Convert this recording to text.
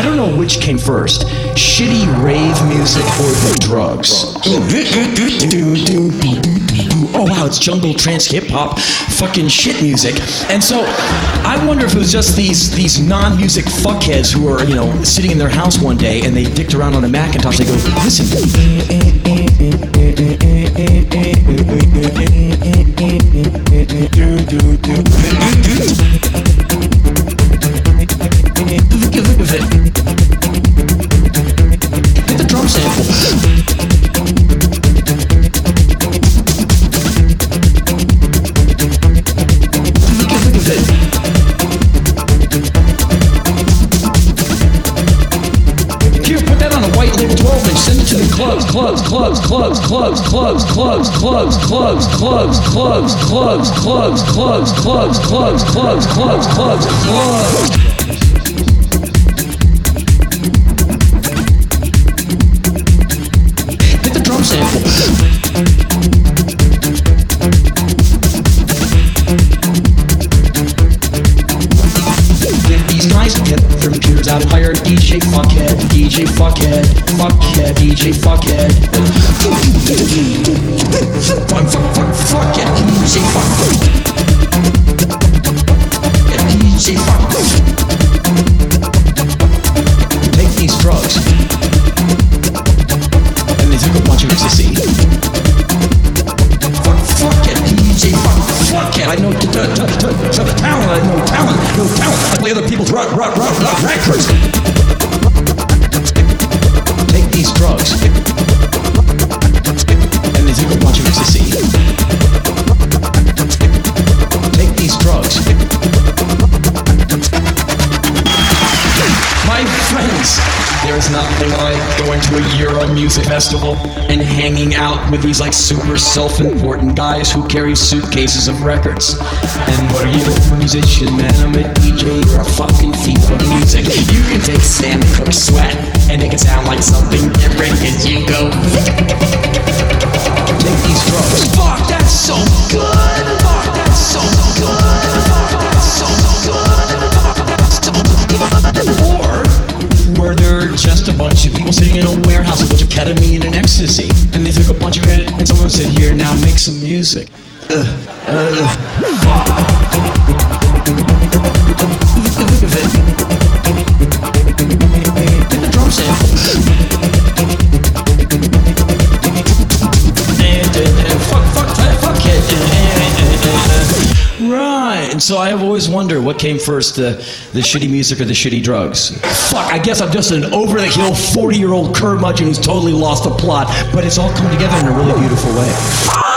I don't know which came first, shitty rave music or the drugs. Oh wow, it's jungle, trance, hip-hop, fucking shit music. And so, I wonder if it was just these non-music fuckheads who are, sitting in their house one day and they dicked around on a Macintosh, they go, listen. Look at it. Hit the drum sample. Look at it. Here, put that on a white lip 12-inch, send it to the clubs. Hit the drum sample. These guys get their computers out and hire DJ fuckhead, DJ fuckhead, fuckhead, DJ fuckhead. Fuckhead, DJ fuckhead. DJ fuckhead. Take these drugs, and they took a bunch of ecstasy. Fuckhead, DJ fuckhead. I know the talent. I know talent. I play other people's rock records. Take these drugs, and they took a bunch of ecstasy. Take these drugs. My friends, there is nothing like going to a Euro music festival and hanging out with these super self-important guys who carry suitcases of records. And what are you, a musician, man? I'm a DJ, you're a fucking thief of music. You can take Sam Cooke's Sweat and make it sound like something different as you go. Take these drugs. Fuck, that's so good. Fuck, that's so good. Fuck, that's so good. Fuck, that's so good. Or were there just a bunch of people sitting in a warehouse with a bunch of ketamine and ecstasy, and they took a bunch of it, and someone said, here, now make some music. Look at it. The drum sample. Right, and so I have always wondered what came first, the shitty music or the shitty drugs. Fuck, I guess I'm just an over-the-hill 40-year-old curmudgeon who's totally lost the plot, but it's all come together in a really beautiful way.